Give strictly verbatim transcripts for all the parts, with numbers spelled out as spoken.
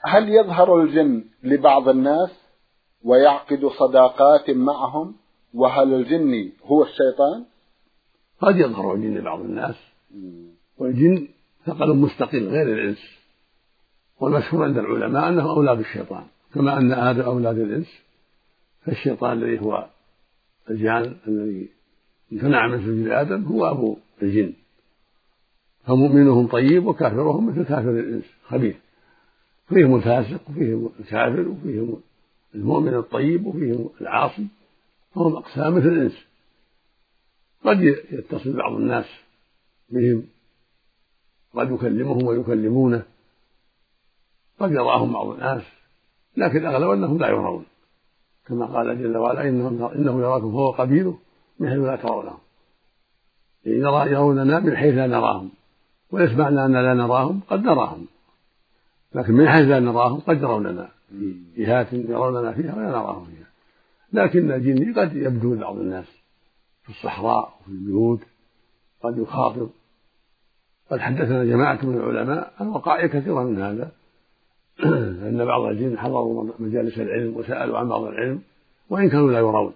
هل يظهر الجن لبعض الناس ويعقد صداقات معهم؟ وهل الجن هو الشيطان؟ قد يظهر الجن لبعض الناس، والجن ثقل مستقل غير الإنس، والمشهور عند العلماء أنه أولاد الشيطان، كما أن آدم أولاد الإنس، فالشيطان الذي هو الجان الذي امتنع من سجود آدم هو أبو الجن، فمؤمنهم طيب وكافرهم مثل كافر الإنس خبيث، فيهم الفاسق وفيهم الكافر وفيهم المؤمن الطيب وفيهم العاصي، فهم أقسام مثل الإنس. قد يتصل بعض الناس بهم، قد يكلمهم ويكلمونه، قد يراهم بعض الناس، لكن الأغلب أنهم لا يرون، كما قال جل وعلا إنه يراكم هو قبيله من حيث لا ترونهم، يروننا من حيث لا نراهم، وليس معنى أن لا نراهم، قد نراهم، لكن من حيث لا نراهم قد يروننا في جهات يروننا فيها ولا نراهم فيها. لكن الجن قد يبدو لبعض الناس في الصحراء وفي البيوت، قد يخاطب. قد حدثنا جماعة من العلماء عن وقائع كثيرة من هذا، أن بعض الجن حضروا مجالس العلم وسألوا عن بعض العلم وإن كانوا لا يرون،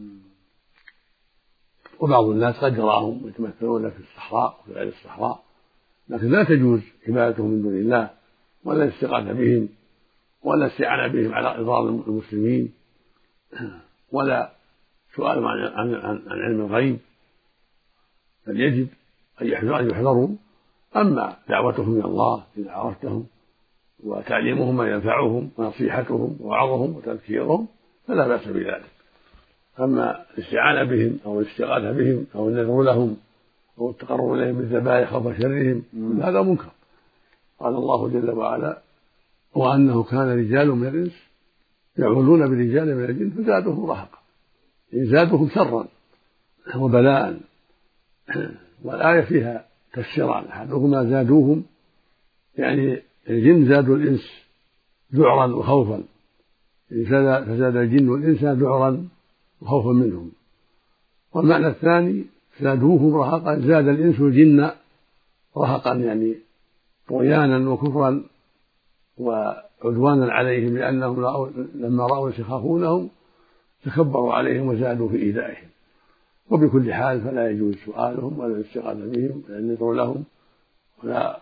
وبعض الناس قد يراهم يتمثلون في الصحراء وفي غير الصحراء، لكن لا تجوز عبادتهم من دون الله، ولا الاستغاثة بهم، ولا الاستعانة بهم على إضرار المسلمين، ولا سؤال عن, عن, عن, عن علم الغيب، بل يجب أن يحذروا. أما دعوتهم إلى الله إذا عرفتهم وتعليمهم ما ينفعهم ونصيحتهم ووعظهم وتذكيرهم فلا بأس بذلك. أما الاستعانة بهم أو الاستغاثة بهم أو النذر لهم أو التقرب إليهم بالذبائح خوف شرهم هذا منكر. قال الله جل وعلا وأنه كان رجال من الإنس يعوذون برجال من الجن فزادوهم رهقا، زادوهم شرا وبلاء. والآية فيها تفسيران، أحدهما زادوهم يعني الجن زادوا الإنس ذعرا وخوفا، فزاد الجن الإنس ذعرا وخوفا منهم. والمعنى الثاني زادوهم رهقا، زاد الإنس الجن رهقا يعني طغيانا وكفرا وعدوانا عليهم، لأنهم لما رأوا يخافونهم تكبروا عليهم وزادوا في إيذائهم. وبكل حال فلا يجوز سؤالهم ولا الاستغاثة بهم ولا النذر لهم ولا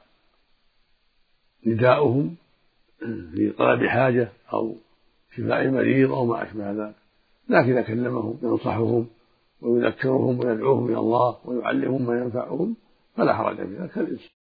نداؤهم في طلب حاجة أو شفاء مريض أو ما أشبه ذلك، لكن إذا كلمهم ينصحهم ويذكرهم ويدعوهم إلى الله ويعلمهم ما ينفعهم فلا حرج في ذلك.